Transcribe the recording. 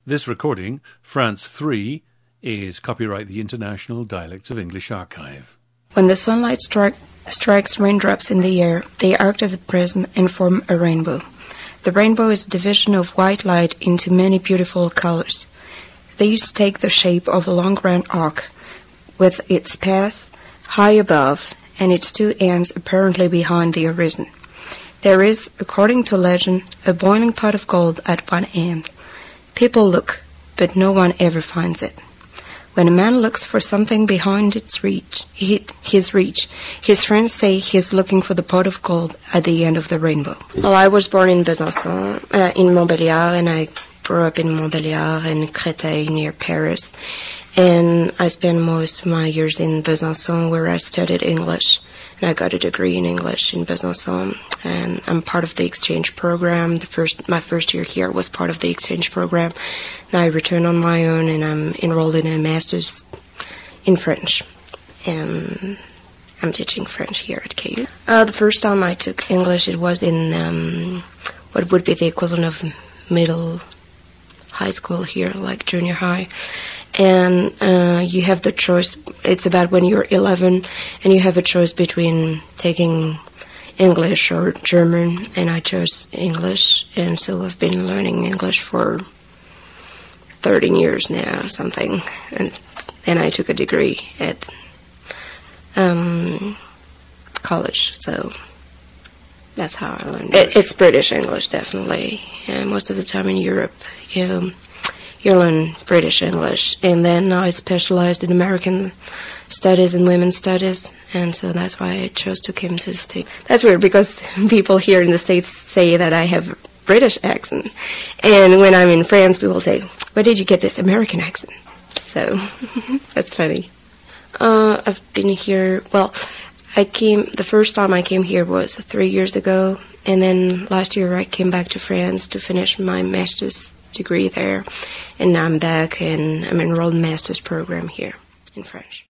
This recording, France 3, is copyright the International Dialects of English Archive. When the sunlight strikes raindrops in the air, they act as a prism and form a rainbow. The rainbow is a division of white light into many beautiful colors. These take the shape of a long round arc, with its path high above and its two ends apparently behind the horizon. There is, according to legend, a boiling pot of gold at one end. People look, but no one ever finds it. When a man looks for something behind his reach, his friends say he's looking for the pot of gold at the end of the rainbow. Well, I was born in Besançon, in Montbéliard, and I grew up in Montbéliard and Créteil near Paris. And I spent most of my years in Besançon, where I studied English. And I got a degree in English in Besançon, and I'm part of the exchange program. My first year here was part of the exchange program. Now I returned on my own, and I'm enrolled in a master's in French. And I'm teaching French here at KU. The first time I took English, it was in what would be the equivalent of middle high school here, like junior high. And you have the choice. It's about when you're 11, and you have a choice between taking English or German, and I chose English, and so I've been learning English for 13 years now, something, and I took a degree at college, so that's how I learned it. It's British English, definitely, and most of the time in Europe, you learn British English, and then I specialized in American studies and women's studies, and so that's why I chose to come to the States. That's weird, because people here in the States say that I have a British accent, and when I'm in France, people say, where did you get this American accent? So, that's funny. I've been here, the first time I came here was 3 years ago, and then last year I came back to France to finish my master's degree there, and now I'm back and I'm enrolled in a master's program here in French.